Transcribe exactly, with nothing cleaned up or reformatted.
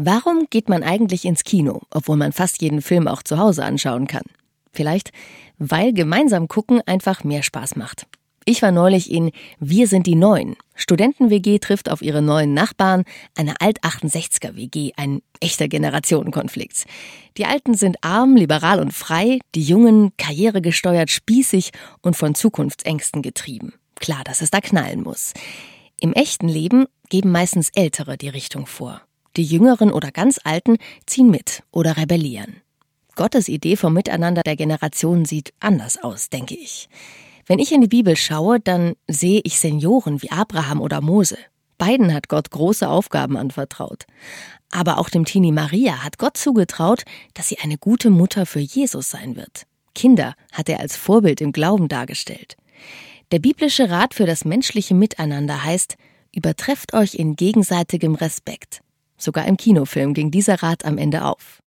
Warum geht man eigentlich ins Kino, obwohl man fast jeden Film auch zu Hause anschauen kann? Vielleicht, weil gemeinsam gucken einfach mehr Spaß macht. Ich war neulich in Wir sind die Neuen. Studenten-W G trifft auf ihre neuen Nachbarn, eine Alt-achtundsechziger-W G, ein echter Generationenkonflikt. Die Alten sind arm, liberal und frei, die Jungen karrieregesteuert, spießig und von Zukunftsängsten getrieben. Klar, dass es da knallen muss. Im echten Leben geben meistens Ältere die Richtung vor. Die Jüngeren oder ganz Alten ziehen mit oder rebellieren. Gottes Idee vom Miteinander der Generationen sieht anders aus, denke ich. Wenn ich in die Bibel schaue, dann sehe ich Senioren wie Abraham oder Mose. Beiden hat Gott große Aufgaben anvertraut. Aber auch dem Teenie Maria hat Gott zugetraut, dass sie eine gute Mutter für Jesus sein wird. Kinder hat er als Vorbild im Glauben dargestellt. Der biblische Rat für das menschliche Miteinander heißt, übertrefft euch in gegenseitigem Respekt. Sogar im Kinofilm ging dieser Rat am Ende auf.